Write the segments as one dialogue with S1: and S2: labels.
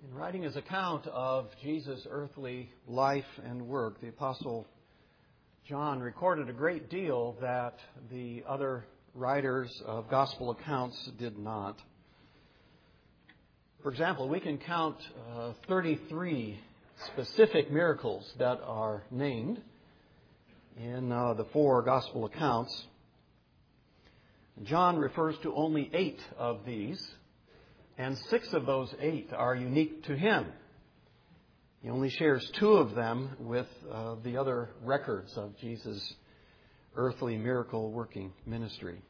S1: In writing his account of Jesus' earthly life and work, the Apostle John recorded a great deal that the other writers of gospel accounts did not. For example, we can count 33 specific miracles that are named in the four gospel accounts. John refers to only 8 of these, and 6 of those 8 are unique to him. He only shares 2 of them with the other records of Jesus' earthly miracle-working ministry.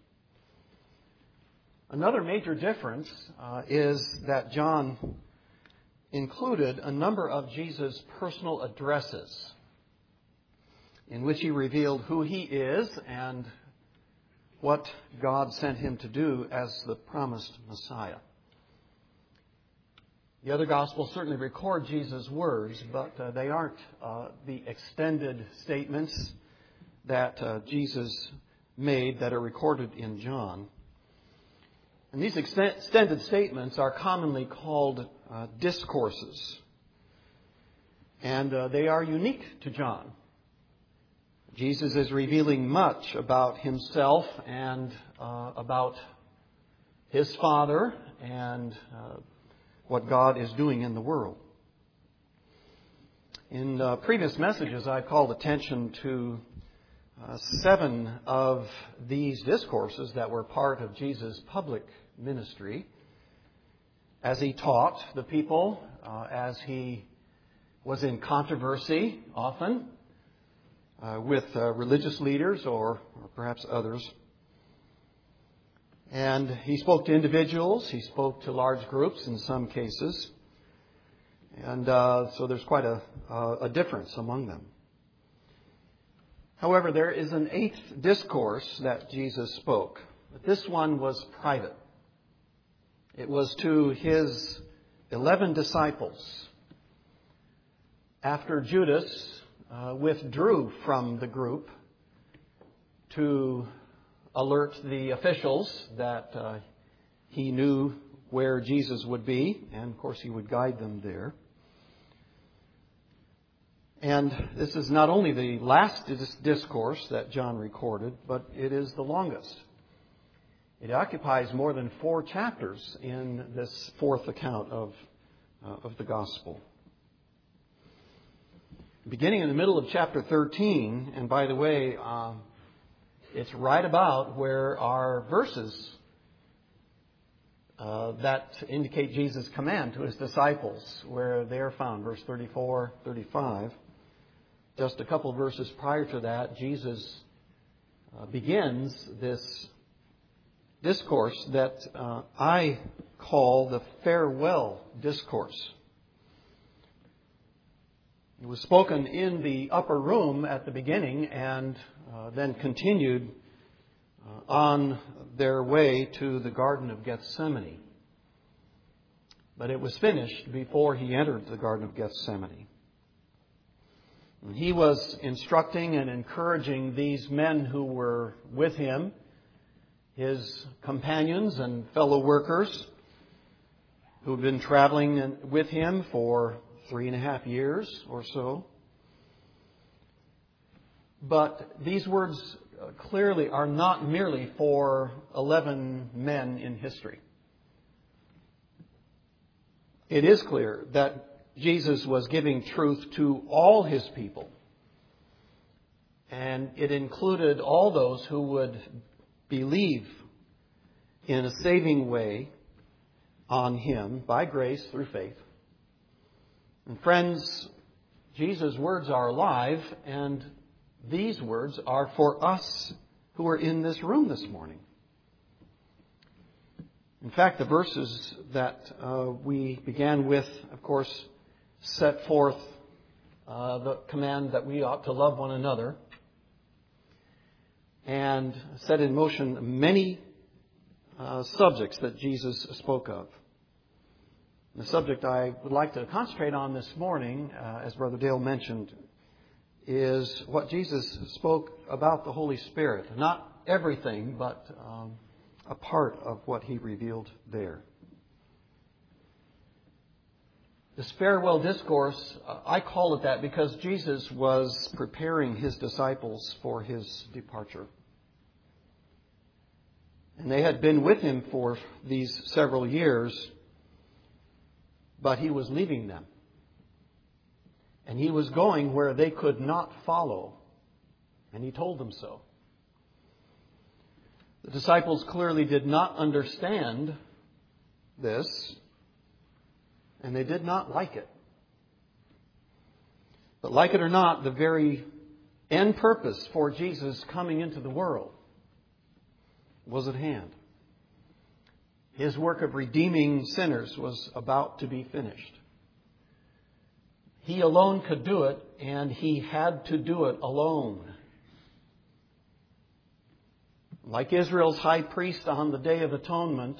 S1: Another major difference is that John included a number of Jesus' personal addresses in which he revealed who he is and what God sent him to do as the promised Messiah. The other Gospels certainly record Jesus' words, but they aren't the extended statements that Jesus made that are recorded in John. And these extended statements are commonly called discourses. And they are unique to John. Jesus is revealing much about himself and about his Father and what God is doing in the world. In previous messages, I called attention to 7 of these discourses that were part of Jesus' public ministry as he taught the people, as he was in controversy often with religious leaders or perhaps others. And he spoke to individuals, he spoke to large groups in some cases. And so there's quite a difference among them. However, there is an 8th discourse that Jesus spoke. But this one was private. It was to his 11 disciples. After Judas withdrew from the group to alert the officials that he knew where Jesus would be, and of course he would guide them there. And this is not only the last discourse that John recorded, but it is the longest. It occupies more than 4 chapters in this 4th account of the Gospel. Beginning in the middle of chapter 13, and by the way, it's right about where our verses that indicate Jesus' command to his disciples, where they are found, verse 34, 35. Just a couple of verses prior to that, Jesus begins this discourse that I call the farewell discourse. It was spoken in the upper room at the beginning and then continued on their way to the Garden of Gethsemane. But it was finished before he entered the Garden of Gethsemane. And he was instructing and encouraging these men who were with him, his companions and fellow workers who had been traveling with him for 3.5 years or so. But these words clearly are not merely for 11 men in history. It is clear that Jesus was giving truth to all his people. And it included all those who would believe in a saving way on him by grace through faith. And friends, Jesus' words are alive, and these words are for us who are in this room this morning. In fact, the verses that we began with, of course, set forth the command that we ought to love one another and set in motion many subjects that Jesus spoke of. The subject I would like to concentrate on this morning, as Brother Dale mentioned, is what Jesus spoke about the Holy Spirit. Not everything, but a part of what he revealed there. This farewell discourse, I call it that because Jesus was preparing His disciples for His departure. And they had been with Him for these several years, but He was leaving them. And He was going where they could not follow. And He told them so. The disciples clearly did not understand this, and they did not like it. But like it or not, the very end purpose for Jesus coming into the world was at hand. His work of redeeming sinners was about to be finished. He alone could do it, and He had to do it alone. Like Israel's high priest on the Day of Atonement,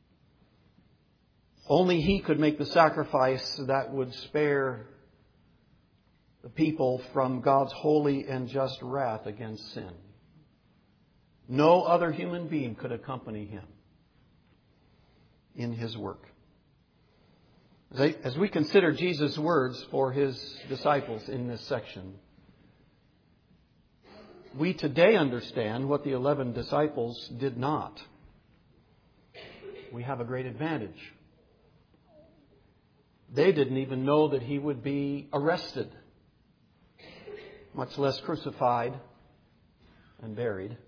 S1: only He could make the sacrifice that would spare the people from God's holy and just wrath against sin. No other human being could accompany Him in His work. As we consider Jesus' words for His disciples in this section, we today understand what the 11 disciples did not. We have a great advantage. They didn't even know that He would be arrested, much less crucified and buried.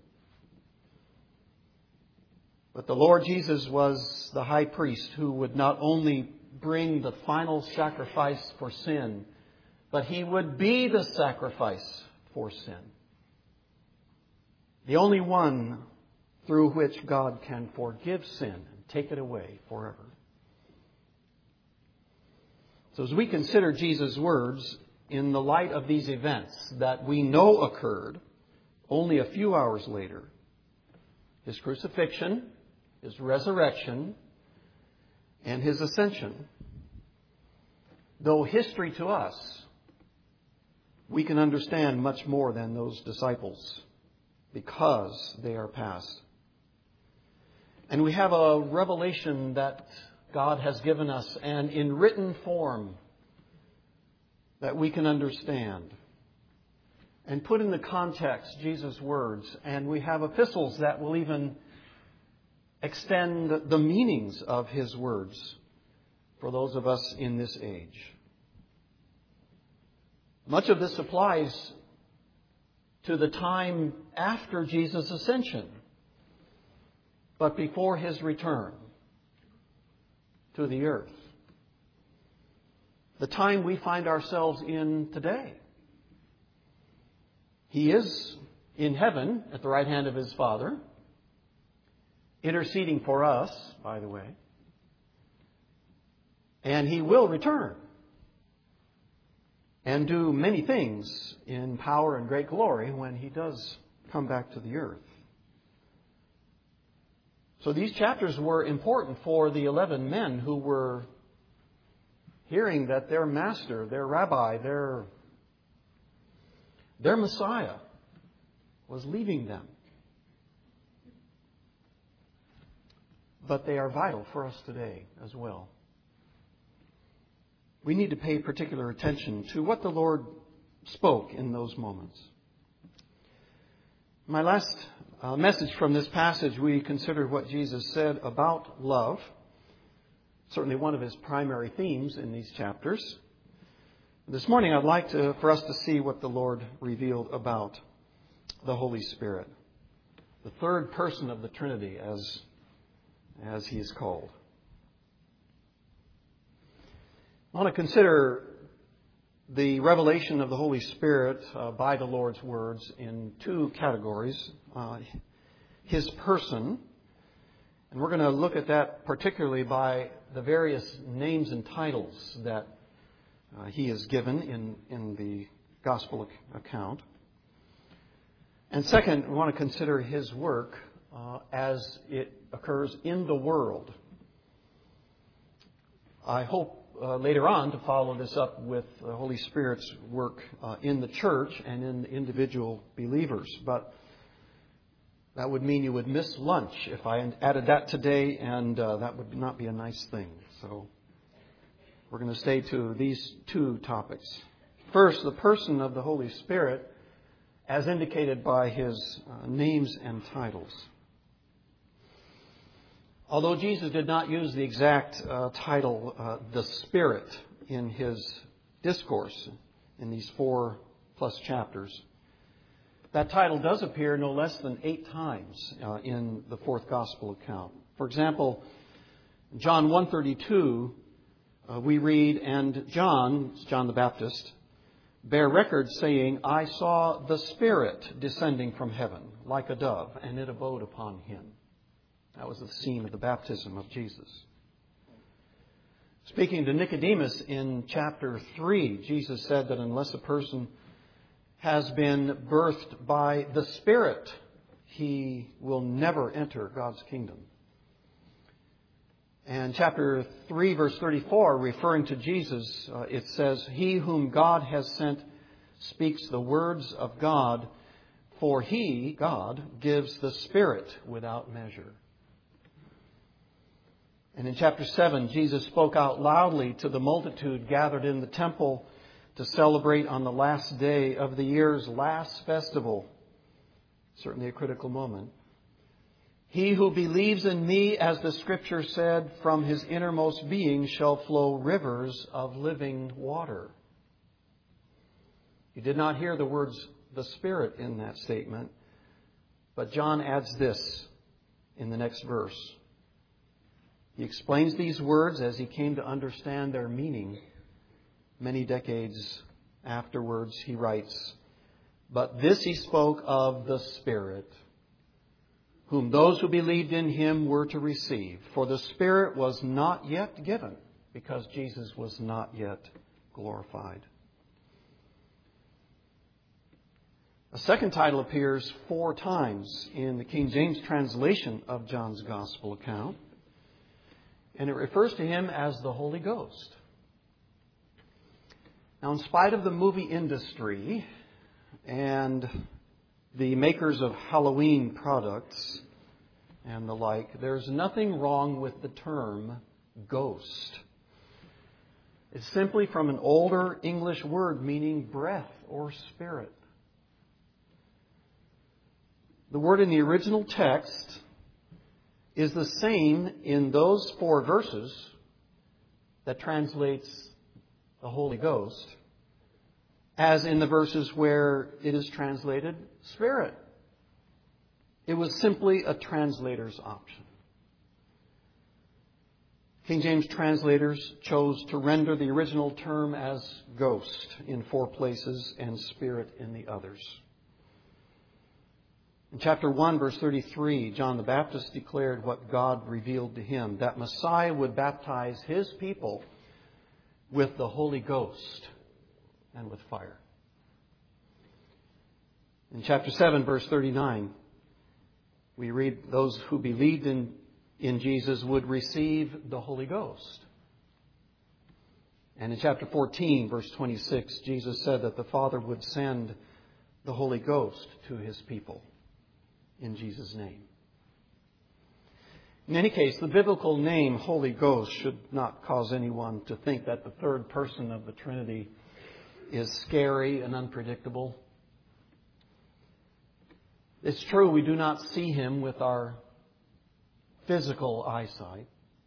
S1: But the Lord Jesus was the high priest who would not only bring the final sacrifice for sin, but He would be the sacrifice for sin. The only one through which God can forgive sin and take it away forever. So as we consider Jesus' words in the light of these events that we know occurred only a few hours later, His crucifixion, His resurrection, and His ascension, though history to us, we can understand much more than those disciples because they are past. And we have a revelation that God has given us, and in written form that we can understand and put in the context Jesus' words. And we have epistles that will even extend the meanings of His words for those of us in this age. Much of this applies to the time after Jesus' ascension, but before His return to the earth. The time we find ourselves in today. He is in heaven at the right hand of His Father, interceding for us, by the way. And He will return and do many things in power and great glory when He does come back to the earth. So these chapters were important for the 11 men who were hearing that their master, their rabbi, their Messiah was leaving them. But they are vital for us today as well. We need to pay particular attention to what the Lord spoke in those moments. My last message from this passage, we considered what Jesus said about love. Certainly one of His primary themes in these chapters. This morning I'd like for us to see what the Lord revealed about the Holy Spirit, the third person of the Trinity, as He is called. I want to consider the revelation of the Holy Spirit by the Lord's words in two categories. His person, and we're going to look at that particularly by the various names and titles that He is given in the Gospel account. And second, we want to consider His work as it occurs in the world. I hope later on to follow this up with the Holy Spirit's work in the church and in individual believers. But that would mean you would miss lunch if I added that today, and that would not be a nice thing. So We're going to stay to these two topics. First, the person of the Holy Spirit, as indicated by His names and titles. Although Jesus did not use the exact title, the Spirit, in His discourse in these 4+ chapters, that title does appear no less than 8 times in the 4th Gospel account. For example, John 1:32, we read, "And John the Baptist, bear record, saying, I saw the Spirit descending from heaven like a dove, and it abode upon him." That was the scene of the baptism of Jesus. Speaking to Nicodemus in chapter 3, Jesus said that unless a person has been birthed by the Spirit, he will never enter God's kingdom. And chapter 3, verse 34, referring to Jesus, it says, "He whom God has sent speaks the words of God, for He, God, gives the Spirit without measure." And in chapter 7, Jesus spoke out loudly to the multitude gathered in the temple to celebrate on the last day of the year's last festival. Certainly a critical moment. "He who believes in me, as the Scripture said, from his innermost being shall flow rivers of living water." You did not hear the words "the Spirit" in that statement, but John adds this in the next verse. He explains these words as he came to understand their meaning. Many decades afterwards, he writes, "But this he spoke of the Spirit, whom those who believed in him were to receive. For the Spirit was not yet given, because Jesus was not yet glorified." A second title appears 4 times in the King James translation of John's Gospel account, and it refers to him as the Holy Ghost. Now, in spite of the movie industry and the makers of Halloween products and the like, there's nothing wrong with the term ghost. It's simply from an older English word meaning breath or spirit. The word in the original text is the same in those 4 verses that translates the Holy Ghost as in the verses where it is translated Spirit. It was simply a translator's option. King James translators chose to render the original term as ghost in 4 places and spirit in the others. In chapter 1, verse 33, John the Baptist declared what God revealed to him, that Messiah would baptize his people with the Holy Ghost and with fire. In chapter 7, verse 39, we read those who believed in Jesus would receive the Holy Ghost. And in chapter 14, verse 26, Jesus said that the Father would send the Holy Ghost to his people in Jesus' name. In any case, the biblical name Holy Ghost should not cause anyone to think that the third person of the Trinity is scary and unpredictable. It's true, we do not see him with our physical eyesight,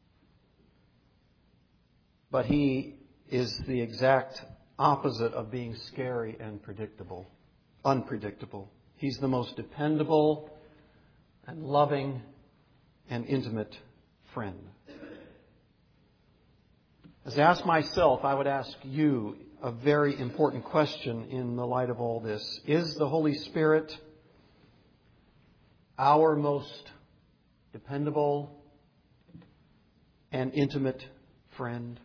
S1: but he is the exact opposite of being scary and unpredictable. He's the most dependable and loving and intimate friend. As I ask myself, I would ask you a very important question in the light of all this. Is the Holy Spirit our most dependable and intimate friend?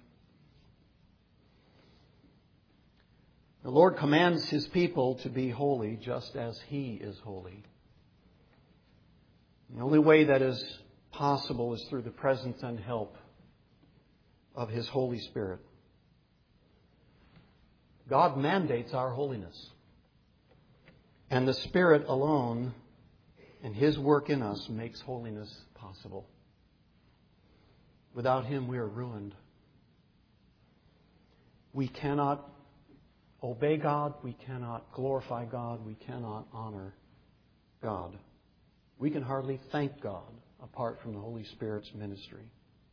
S1: The Lord commands His people to be holy just as He is holy. The only way that is possible is through the presence and help of His Holy Spirit. God mandates our holiness. And the Spirit alone and His work in us makes holiness possible. Without Him, we are ruined. we cannot obey God, we cannot glorify God, we cannot honor God. We can hardly thank God apart from the Holy Spirit's ministry.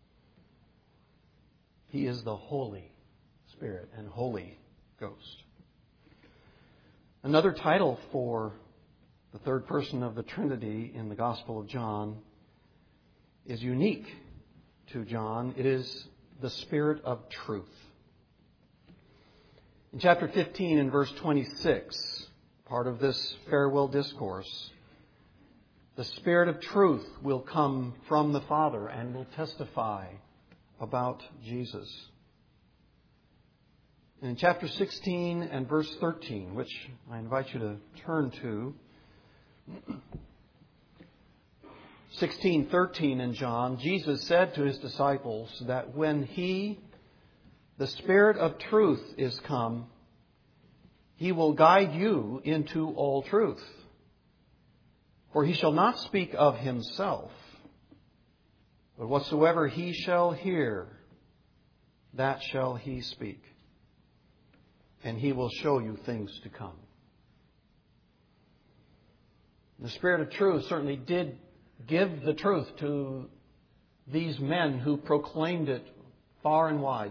S1: He is the Holy Spirit and Holy Ghost. Another title for the third person of the Trinity in the Gospel of John is unique to John. It is the Spirit of Truth. In chapter 15 and verse 26, part of this farewell discourse, the Spirit of Truth will come from the Father and will testify about Jesus. And in chapter 16 and verse 13, which I invite you to turn to, 16:13 in John, Jesus said to His disciples that when He, the Spirit of Truth, is come, He will guide you into all truth. For He shall not speak of Himself, but whatsoever He shall hear, that shall He speak. And He will show you things to come. The Spirit of Truth certainly did give the truth to these men who proclaimed it far and wide,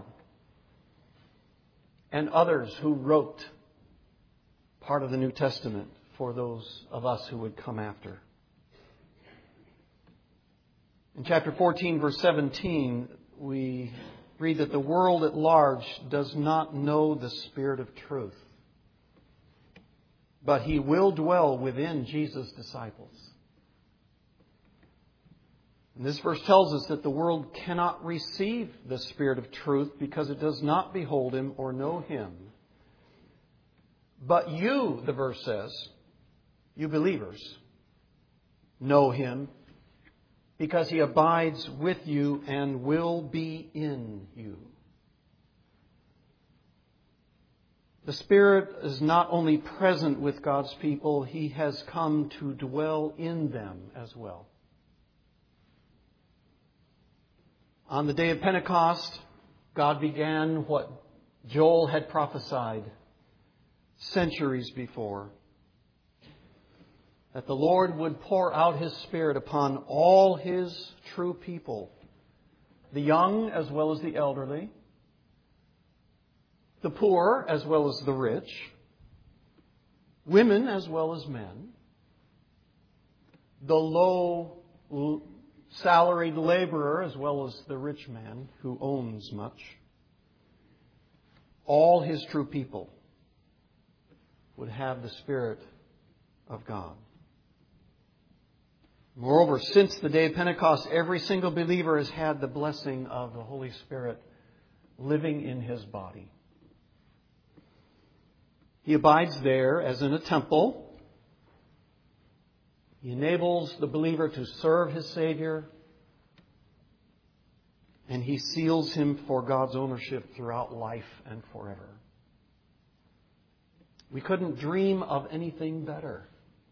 S1: and others who wrote part of the New Testament for those of us who would come after. In chapter 14, verse 17, we read that the world at large does not know the Spirit of truth, but He will dwell within Jesus' disciples. And this verse tells us that the world cannot receive the Spirit of truth because it does not behold Him or know Him. But you, the verse says, you believers, know Him because He abides with you and will be in you. The Spirit is not only present with God's people, He has come to dwell in them as well. On the day of Pentecost, God began what Joel had prophesied centuries before, that the Lord would pour out His Spirit upon all His true people, the young as well as the elderly, the poor as well as the rich, women as well as men, the low salaried laborer as well as the rich man who owns much. All His true people would have the Spirit of God. Moreover, since the day of Pentecost, every single believer has had the blessing of the Holy Spirit living in his body. He abides there as in a temple. He enables the believer to serve his Savior. And He seals him for God's ownership throughout life and forever. We couldn't dream of anything better.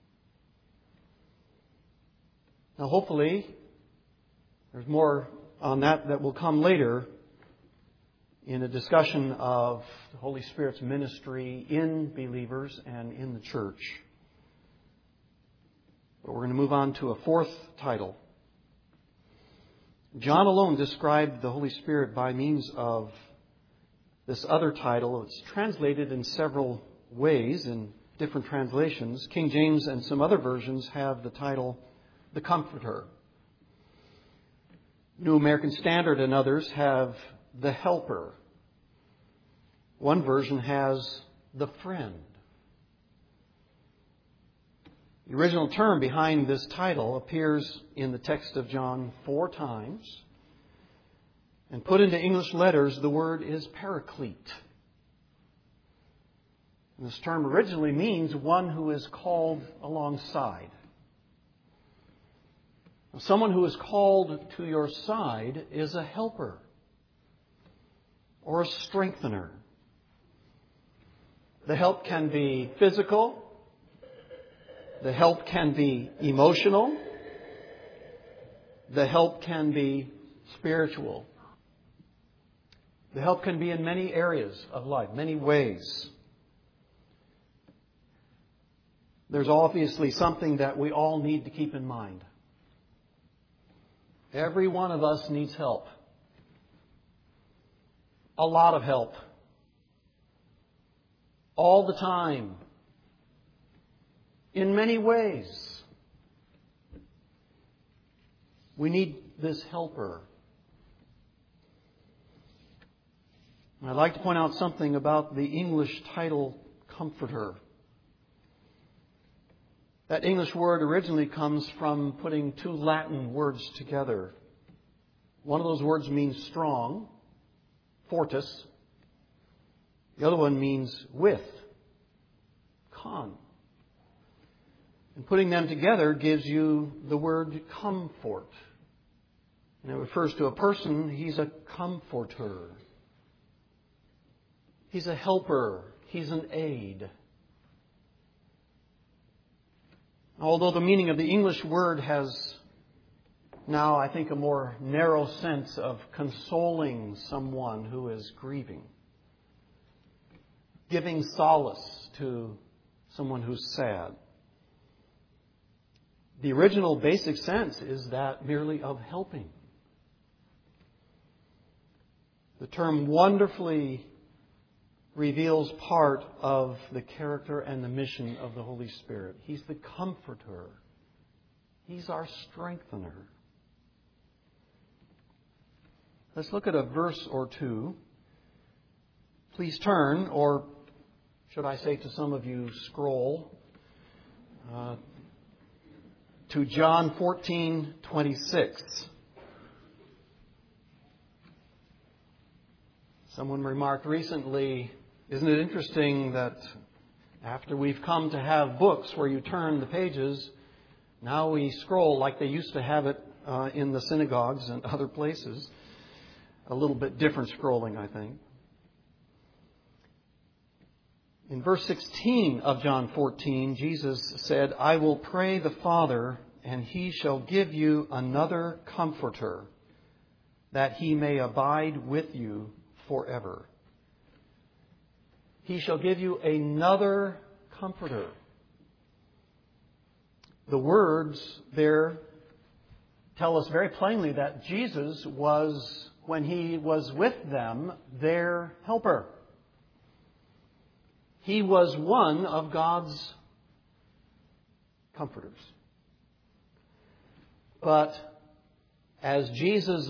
S1: Now, hopefully, there's more on that will come later in a discussion of the Holy Spirit's ministry in believers and in the church. But we're going to move on to a fourth title. John alone described the Holy Spirit by means of this other title. It's translated in several ways in different translations. King James and some other versions have the title, the Comforter. New American Standard and others have the Helper. One version has the Friend. The original term behind this title appears in the text of John 4 times. And put into English letters, the word is Paraclete. And this term originally means one who is called alongside. Someone who is called to your side is a helper or a strengthener. The help can be physical. The help can be emotional. The help can be spiritual. The help can be in many areas of life, many ways. There's obviously something that we all need to keep in mind. Every one of us needs help. A lot of help. All the time. In many ways. We need this helper. I'd like to point out something about the English title, comforter. That English word originally comes from putting two Latin words together. One of those words means strong, fortis. The other one means with, con. And putting them together gives you the word comfort. And it refers to a person. He's a comforter. He's a helper. He's an aid. Although the meaning of the English word has now, I think, a more narrow sense of consoling someone who is grieving. Giving solace to someone who's sad. The original basic sense is that merely of helping. The term wonderfully reveals part of the character and the mission of the Holy Spirit. He's the comforter. He's our strengthener. Let's look at a verse or two. Please turn, or should I say to some of you, scroll to John 14:26. Someone remarked recently, isn't it interesting that after we've come to have books where you turn the pages, now we scroll like they used to have it in the synagogues and other places. A little bit different scrolling, I think. In verse 16 of John 14, Jesus said, I will pray the Father, and He shall give you another comforter, that He may abide with you forever. He shall give you another comforter. The words there tell us very plainly that Jesus was, when He was with them, their helper. He was one of God's comforters. But as Jesus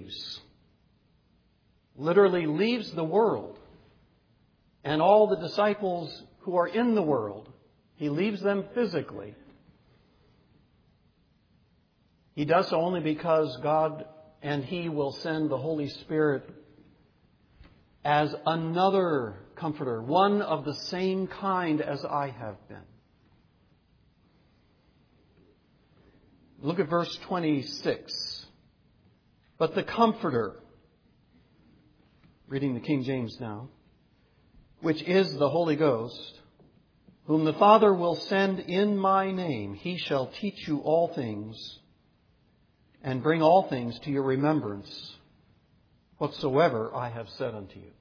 S1: literally leaves the world, and all the disciples who are in the world, He leaves them physically. He does so only because God and He will send the Holy Spirit as another comforter, one of the same kind as I have been. Look at verse 26. But the Comforter, reading the King James now, which is the Holy Ghost, whom the Father will send in my name, He shall teach you all things and bring all things to your remembrance, whatsoever I have said unto you.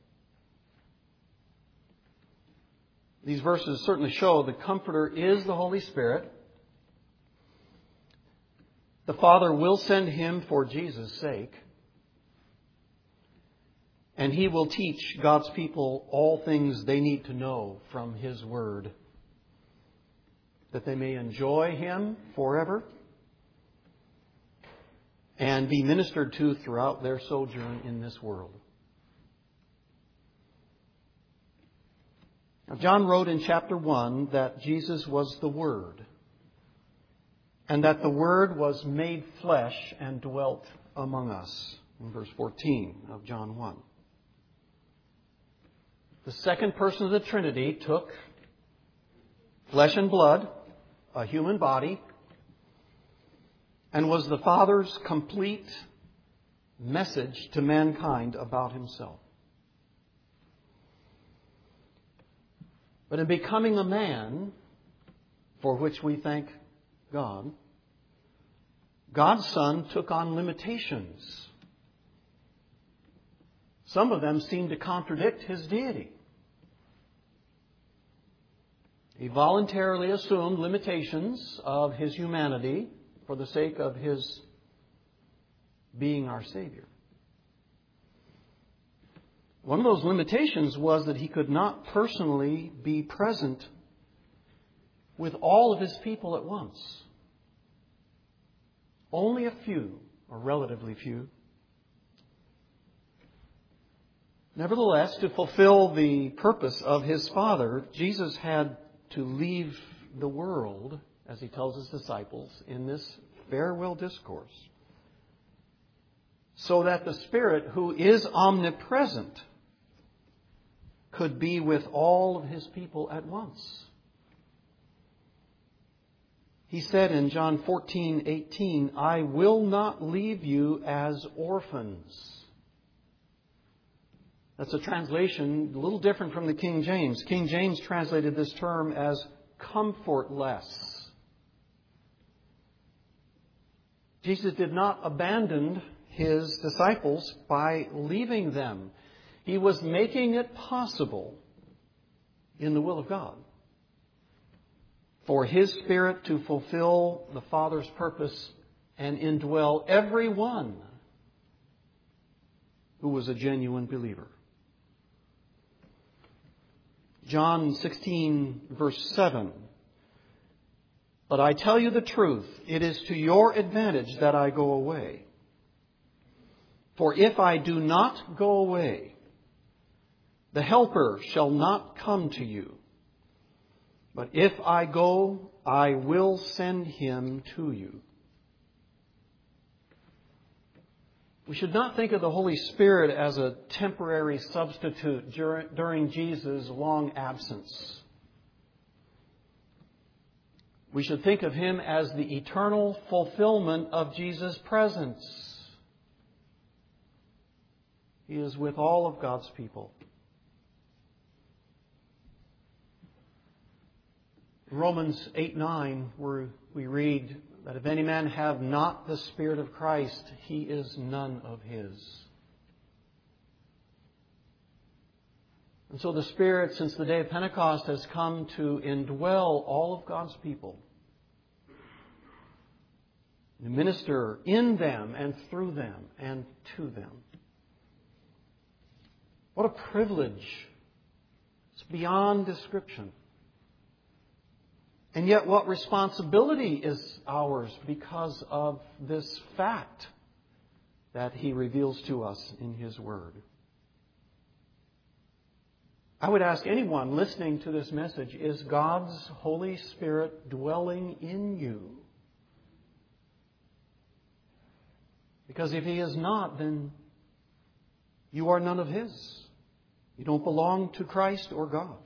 S1: These verses certainly show the Comforter is the Holy Spirit. The Father will send Him for Jesus' sake. And He will teach God's people all things they need to know from His Word, that they may enjoy Him forever and be ministered to throughout their sojourn in this world. Now, John wrote in chapter 1 that Jesus was the Word, and that the Word was made flesh and dwelt among us, in verse 14 of John 1. The second person of the Trinity took flesh and blood, a human body, and was the Father's complete message to mankind about Himself. But in becoming a man, for which we thank God, God's Son took on limitations. Some of them seem to contradict His deity. He voluntarily assumed limitations of His humanity for the sake of His being our Savior. One of those limitations was that He could not personally be present with all of His people at once. Only a few, or relatively few. Nevertheless, to fulfill the purpose of His Father, Jesus had to leave the world, as He tells His disciples in this farewell discourse, so that the Spirit, who is omnipresent, could be with all of His people at once. He said in John 14:18, "I will not leave you as orphans." That's a translation a little different from the King James. King James translated this term as comfortless. Jesus did not abandon His disciples by leaving them. He was making it possible in the will of God for His Spirit to fulfill the Father's purpose and indwell everyone who was a genuine believer. John 16, verse 7. "But I tell you the truth, it is to your advantage that I go away. For if I do not go away, the Helper shall not come to you. But if I go, I will send Him to you." We should not think of the Holy Spirit as a temporary substitute during Jesus' long absence. We should think of Him as the eternal fulfillment of Jesus' presence. He is with all of God's people. In Romans 8:9, where we read that if any man have not the Spirit of Christ, he is none of His. And so the Spirit, since the day of Pentecost, has come to indwell all of God's people, to minister in them and through them and to them. What a privilege. It's beyond description. And yet what responsibility is ours because of this fact that He reveals to us in His Word. I would ask anyone listening to this message, is God's Holy Spirit dwelling in you? Because if He is not, then you are none of His. You don't belong to Christ or God.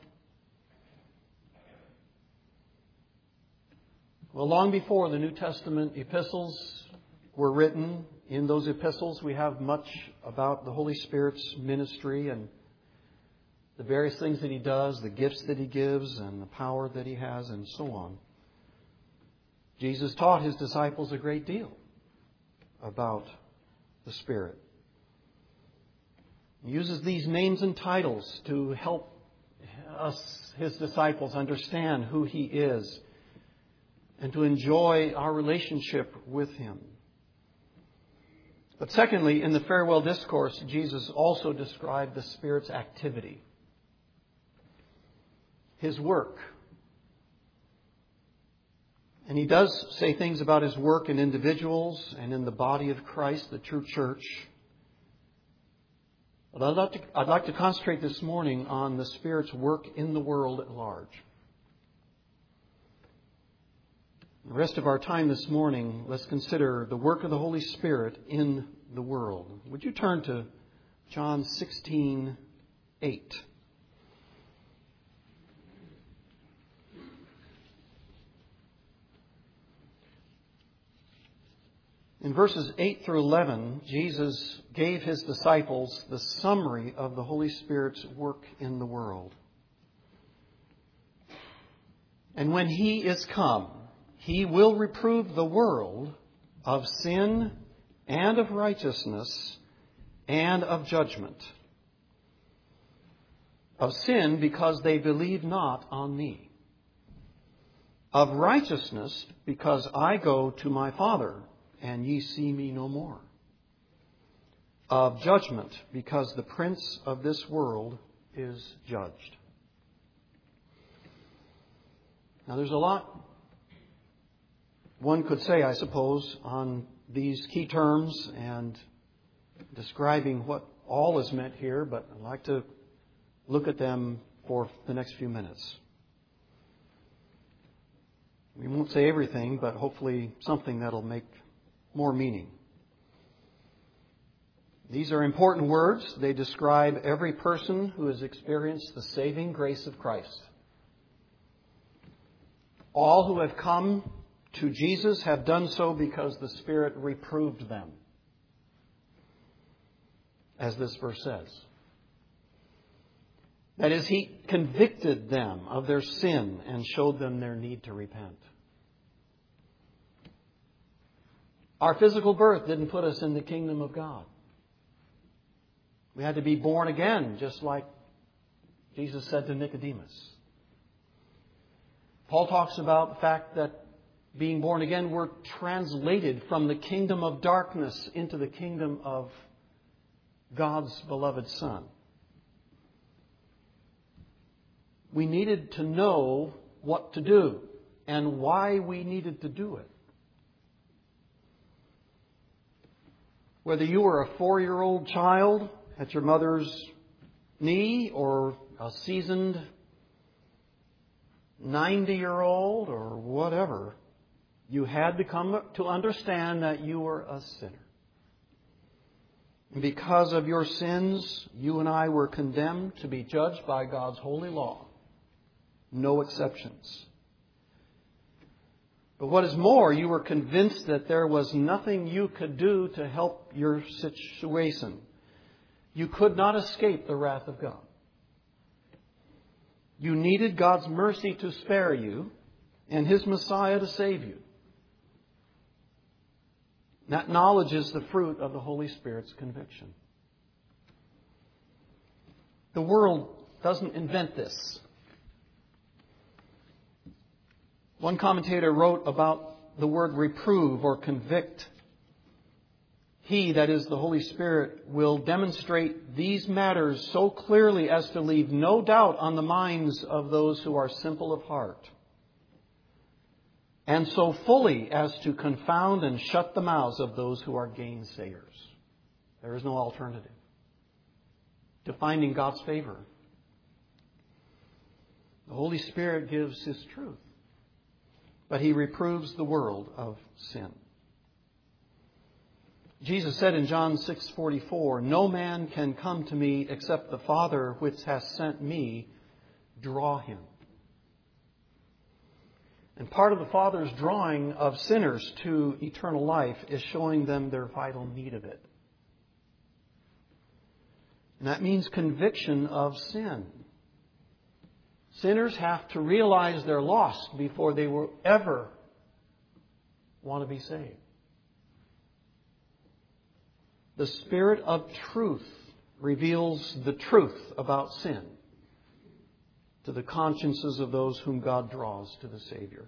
S1: Well, long before the New Testament epistles were written, in those epistles we have much about the Holy Spirit's ministry and the various things that He does, the gifts that He gives, and the power that He has, and so on. Jesus taught His disciples a great deal about the Spirit. He uses these names and titles to help us, His disciples, understand who He is and to enjoy our relationship with Him. But secondly, in the farewell discourse, Jesus also described the Spirit's activity, His work. And He does say things about His work in individuals and in the body of Christ, the true church. But I'd like to concentrate this morning on the Spirit's work in the world at large. The rest of our time this morning, let's consider the work of the Holy Spirit in the world. Would you turn to John 16:8? In verses 8 through 11, Jesus gave His disciples the summary of the Holy Spirit's work in the world. And when He is come, He will reprove the world of sin and of righteousness and of judgment. Of sin, because they believe not on me. Of righteousness, because I go to my Father, and ye see me no more. Of judgment, because the prince of this world is judged. Now there's a lot one could say, I suppose, on these key terms and describing what all is meant here, but I'd like to look at them for the next few minutes. We won't say everything, but hopefully something that'll make more meaning. These are important words. They describe every person who has experienced the saving grace of Christ. All who have come to Jesus have done so because the Spirit reproved them, as this verse says. That is, He convicted them of their sin and showed them their need to repent. Our physical birth didn't put us in the kingdom of God. We had to be born again, just like Jesus said to Nicodemus. Paul talks about the fact that being born again, we're translated from the kingdom of darkness into the kingdom of God's beloved Son. We needed to know what to do and why we needed to do it. Whether you were a 4-year-old child at your mother's knee or a seasoned 90-year-old or whatever, you had to come to understand that you were a sinner. And because of your sins, you and I were condemned to be judged by God's holy law. No exceptions. But what is more, you were convinced that there was nothing you could do to help your situation. You could not escape the wrath of God. You needed God's mercy to spare you and His Messiah to save you. That knowledge is the fruit of the Holy Spirit's conviction. The world doesn't invent this. One commentator wrote about the word reprove or convict. He, that is the Holy Spirit, will demonstrate these matters so clearly as to leave no doubt on the minds of those who are simple of heart, and so fully as to confound and shut the mouths of those who are gainsayers. There is no alternative to finding God's favor. The Holy Spirit gives His truth, but He reproves the world of sin. Jesus said in John 6:44, "No man can come to me except the Father which hath sent me draw him." And part of the Father's drawing of sinners to eternal life is showing them their vital need of it. And that means conviction of sin. Sinners have to realize they're lost before they will ever want to be saved. The Spirit of truth reveals the truth about sin to the consciences of those whom God draws to the Savior.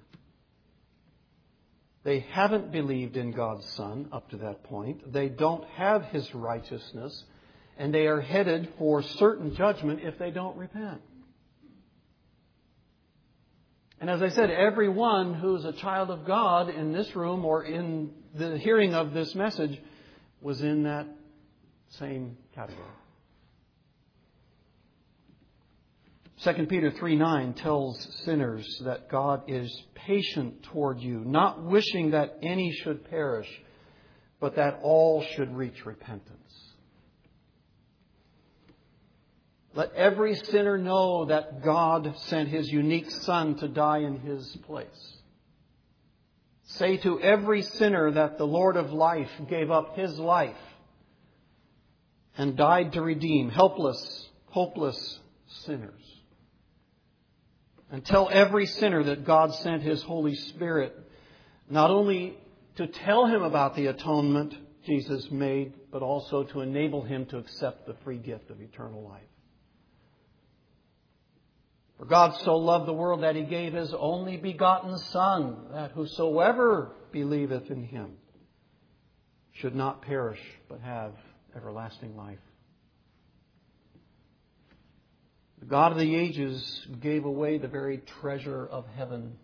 S1: They haven't believed in God's Son up to that point. They don't have His righteousness, and they are headed for certain judgment if they don't repent. And as I said, everyone who's a child of God in this room or in the hearing of this message was in that same category. 2 Peter 3:9 tells sinners that God is patient toward you, not wishing that any should perish, but that all should reach repentance. Let every sinner know that God sent His unique Son to die in his place. Say to every sinner that the Lord of life gave up His life and died to redeem helpless, hopeless sinners. And tell every sinner that God sent His Holy Spirit not only to tell him about the atonement Jesus made, but also to enable him to accept the free gift of eternal life. For God so loved the world that He gave His only begotten Son, that whosoever believeth in Him should not perish, but have everlasting life. The God of the ages gave away the very treasure of heaven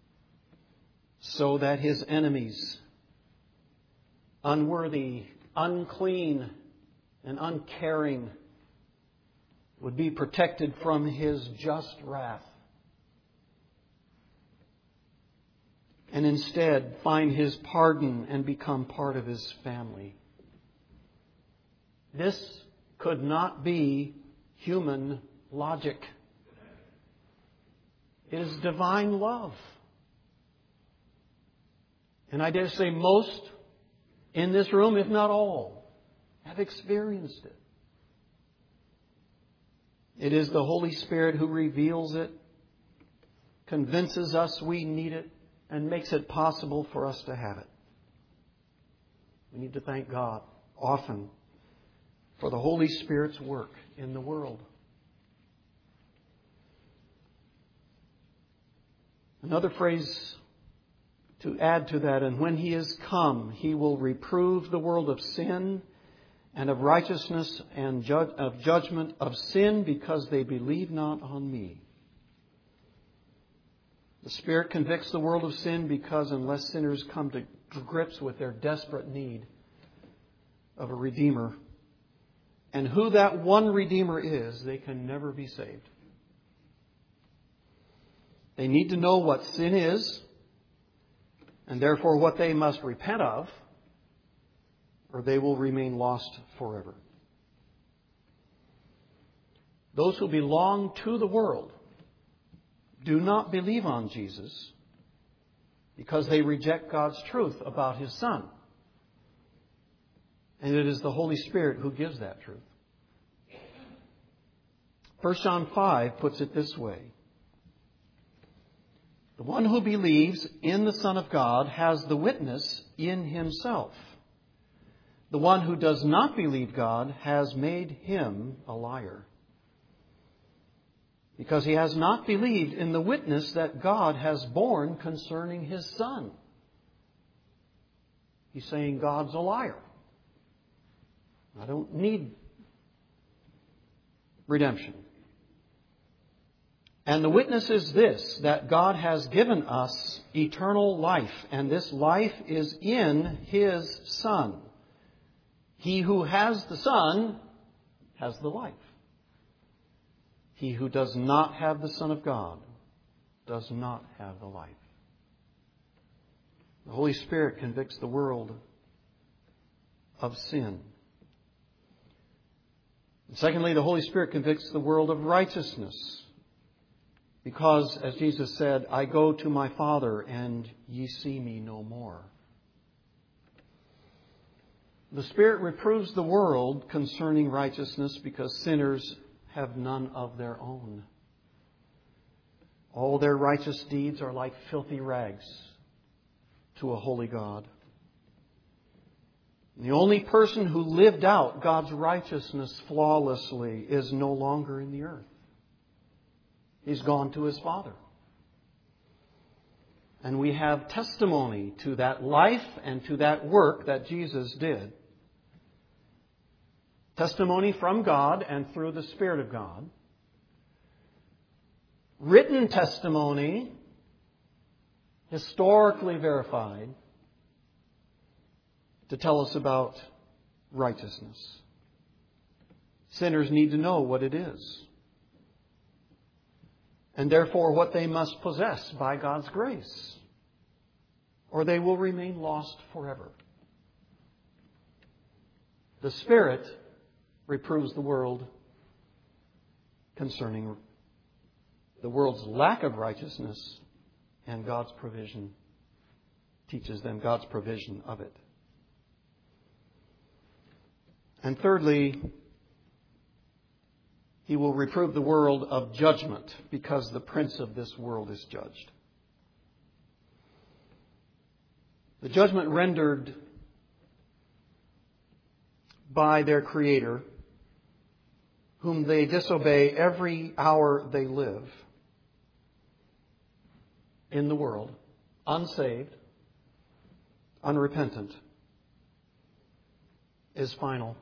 S1: so that His enemies, unworthy, unclean, and uncaring, would be protected from His just wrath, and instead find His pardon and become part of His family. This could not be human logic. It is divine love. And I dare say most in this room, if not all, have experienced it. It is the Holy Spirit who reveals it, convinces us we need it, and makes it possible for us to have it. We need to thank God often for the Holy Spirit's work in the world. Another phrase to add to that, and when He is come, He will reprove the world of sin and of righteousness and of judgment, of sin because they believe not on me. The Spirit convicts the world of sin because unless sinners come to grips with their desperate need of a Redeemer, and who that one Redeemer is, they can never be saved. They need to know what sin is, and therefore what they must repent of, or they will remain lost forever. Those who belong to the world do not believe on Jesus because they reject God's truth about His Son. And it is the Holy Spirit who gives that truth. 1 John 5 puts it this way. The one who believes in the Son of God has the witness in himself. The one who does not believe God has made him a liar, because he has not believed in the witness that God has borne concerning His Son. He's saying God's a liar. I don't need redemption. And the witness is this, that God has given us eternal life, and this life is in His Son. He who has the Son has the life. He who does not have the Son of God does not have the life. The Holy Spirit convicts the world of sin. And secondly, the Holy Spirit convicts the world of righteousness. Because, as Jesus said, I go to my Father, and ye see me no more. The Spirit reproves the world concerning righteousness because sinners have none of their own. All their righteous deeds are like filthy rags to a holy God. And the only person who lived out God's righteousness flawlessly is no longer in the earth. He's gone to His Father. And we have testimony to that life and to that work that Jesus did. Testimony from God and through the Spirit of God. Written testimony, historically verified, to tell us about righteousness. Sinners need to know what it is, and therefore what they must possess by God's grace, or they will remain lost forever. The Spirit reproves the world concerning the world's lack of righteousness, and God's provision teaches them God's provision of it. And thirdly, He will reprove the world of judgment because the prince of this world is judged. The judgment rendered by their Creator, whom they disobey every hour they live, in the world, unsaved, unrepentant, is final.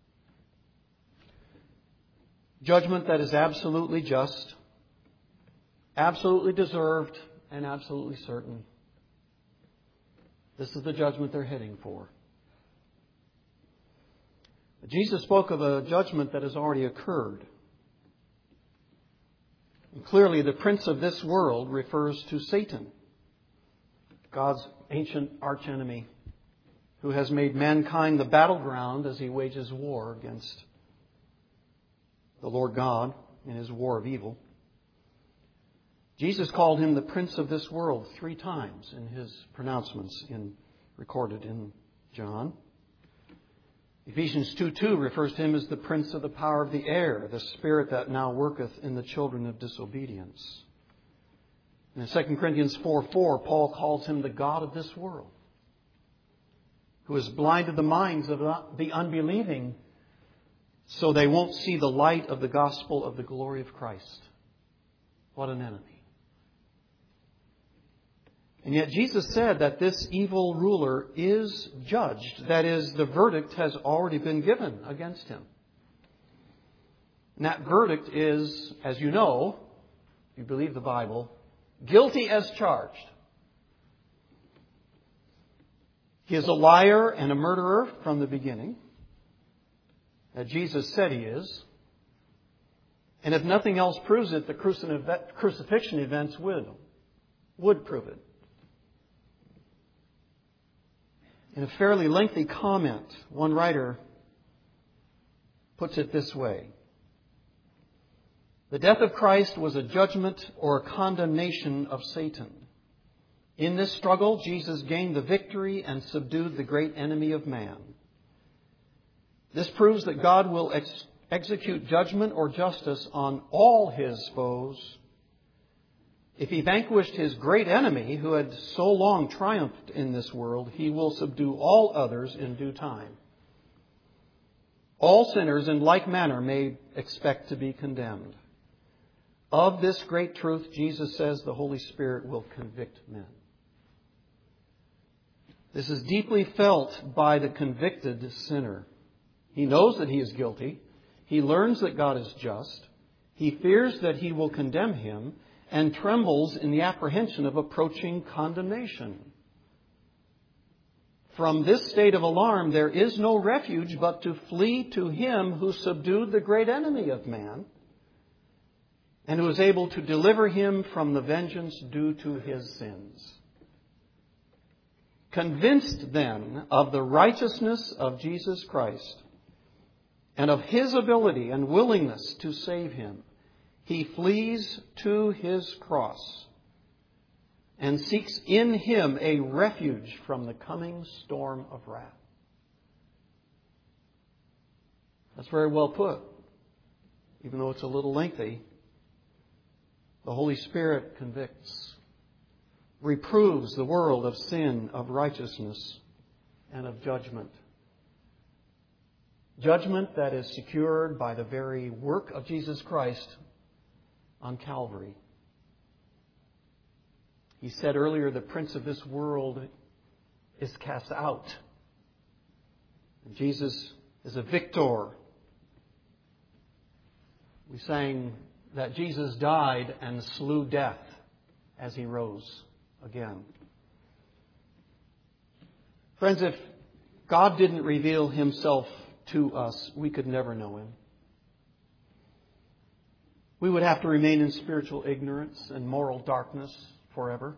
S1: Judgment that is absolutely just, absolutely deserved, and absolutely certain. This is the judgment they're heading for. Jesus spoke of a judgment that has already occurred. And clearly, the prince of this world refers to Satan, God's ancient archenemy, who has made mankind the battleground as he wages war against the Lord God in His war of evil. Jesus called Him the prince of this world 3 times in His pronouncements recorded in John. Ephesians 2:2 refers to Him as the prince of the power of the air, the spirit that now worketh in the children of disobedience. And in 2 Corinthians 4:4, Paul calls Him the god of this world, who has blinded the minds of the unbelieving so they won't see the light of the gospel of the glory of Christ. What an enemy. And yet Jesus said that this evil ruler is judged. That is, the verdict has already been given against him. And that verdict is, as you know, if you believe the Bible, guilty as charged. He is a liar and a murderer from the beginning, that Jesus said he is. And if nothing else proves it, the crucifixion events would prove it. In a fairly lengthy comment, one writer puts it this way: the death of Christ was a judgment or a condemnation of Satan. In this struggle, Jesus gained the victory and subdued the great enemy of man. This proves that God will execute judgment or justice on all His foes. If He vanquished His great enemy, who had so long triumphed in this world, He will subdue all others in due time. All sinners in like manner may expect to be condemned. Of this great truth, Jesus says the Holy Spirit will convict men. This is deeply felt by the convicted sinner. He knows that he is guilty. He learns that God is just. He fears that He will condemn him and trembles in the apprehension of approaching condemnation. From this state of alarm, there is no refuge but to flee to Him who subdued the great enemy of man and who is able to deliver him from the vengeance due to his sins. Convinced then of the righteousness of Jesus Christ and of His ability and willingness to save him, he flees to His cross and seeks in Him a refuge from the coming storm of wrath. That's very well put, even though it's a little lengthy. The Holy Spirit convicts, reproves the world of sin, of righteousness, and of judgment. Judgment that is secured by the very work of Jesus Christ on Calvary. He said earlier, the prince of this world is cast out. And Jesus is a victor. We sang that Jesus died and slew death as He rose again. Friends, if God didn't reveal Himself to us, we could never know Him. We would have to remain in spiritual ignorance and moral darkness forever.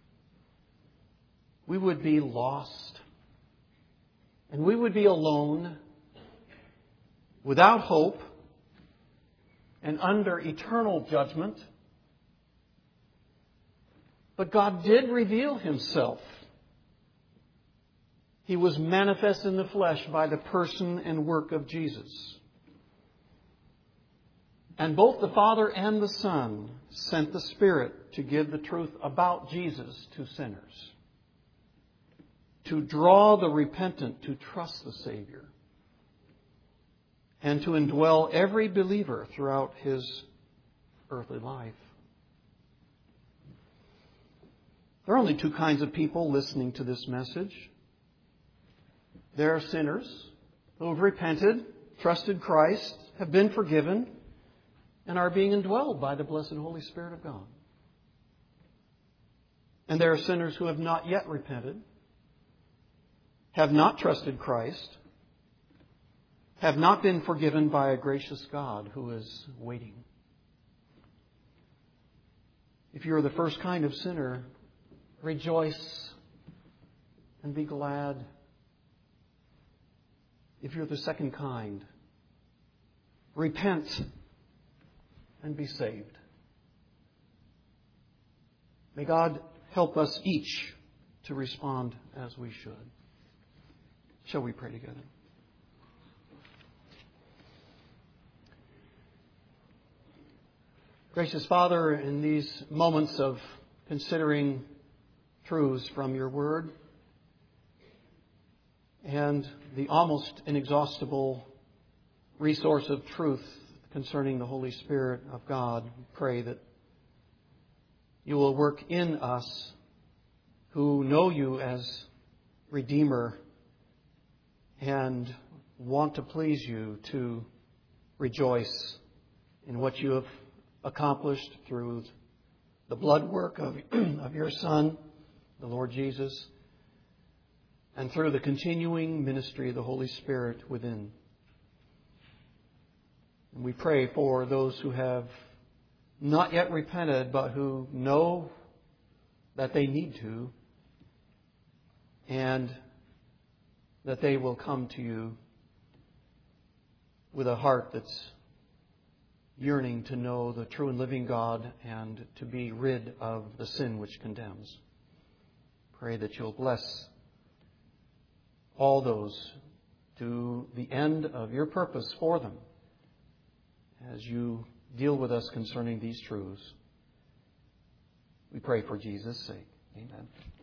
S1: We would be lost. And we would be alone, without hope, and under eternal judgment. But God did reveal Himself. He was manifest in the flesh by the person and work of Jesus. And both the Father and the Son sent the Spirit to give the truth about Jesus to sinners, to draw the repentant to trust the Savior, and to indwell every believer throughout his earthly life. There are only two kinds of people listening to this message. There are sinners who have repented, trusted Christ, have been forgiven, and are being indwelled by the blessed Holy Spirit of God. And there are sinners who have not yet repented, have not trusted Christ, have not been forgiven by a gracious God who is waiting. If you're the first kind of sinner, rejoice and be glad. If you're the second kind, repent and be saved. May God help us each to respond as we should. Shall we pray together? Gracious Father, in these moments of considering truths from your Word and the almost inexhaustible resource of truth concerning the Holy Spirit of God, pray that you will work in us who know you as Redeemer and want to please you to rejoice in what you have accomplished through the blood work of your Son, the Lord Jesus, and through the continuing ministry of the Holy Spirit within. And we pray for those who have not yet repented, but who know that they need to, and that they will come to you with a heart that's yearning to know the true and living God and to be rid of the sin which condemns. Pray that you'll bless all those to the end of your purpose for them as you deal with us concerning these truths. We pray for Jesus' sake. Amen.